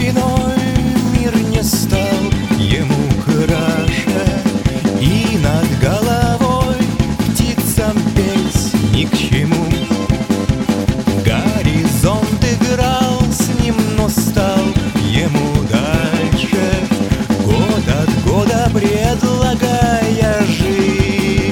спиной мир не стал ему краше, и над головой птицам петь ни к чему. Горизонт играл с ним, но стал ему дальше, год от года предлагая жизнь.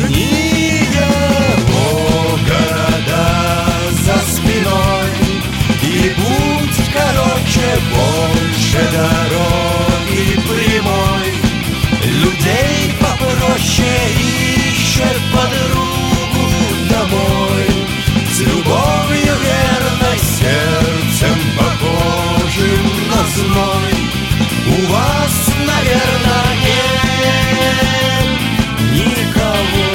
Его города за спиной, и путь короче, больше дороги прямой. Людей попроще ищет подругу домой, с любовью верной, сердцем похожим на зной. У вас, наверное, нет никого.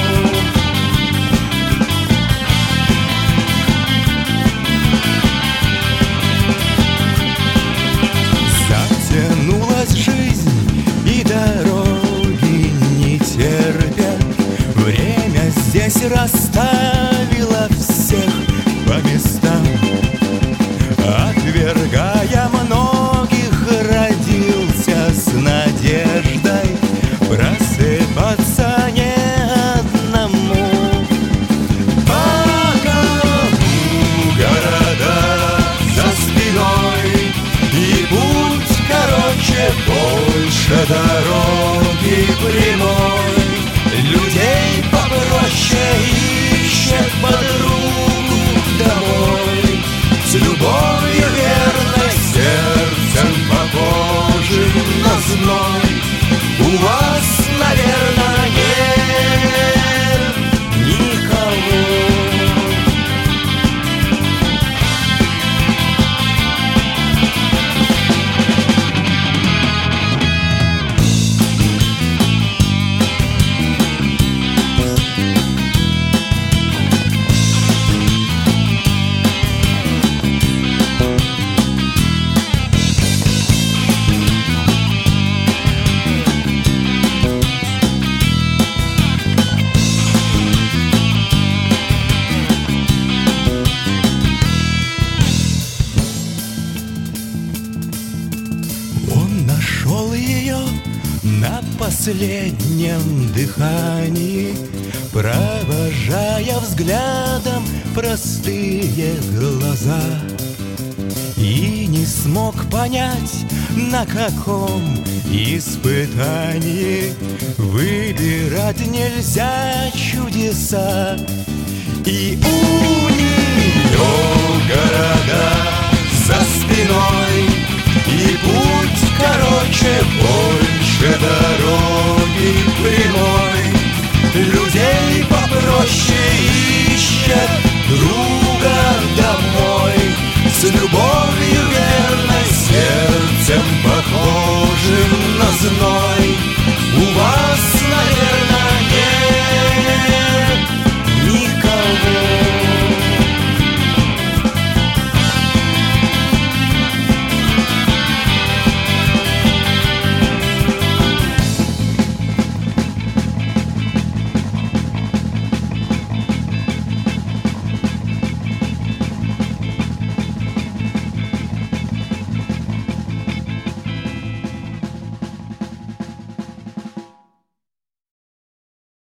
Затянулась жизнь, и дороги не терпят. Время здесь расставило всех по местам. Отвергая многих, родился с надеждой просыпаться не одному. Пока города за спиной, и путь короче, больше дороги прямой. Людей попроще ищет подругу домой, с любовью верной, сердцем похожим на зной. У вас, наверное, нет никого. Нашел ее на последнем дыхании, провожая взглядом простые глаза, и не смог понять, на каком испытании выбирать нельзя чудеса. И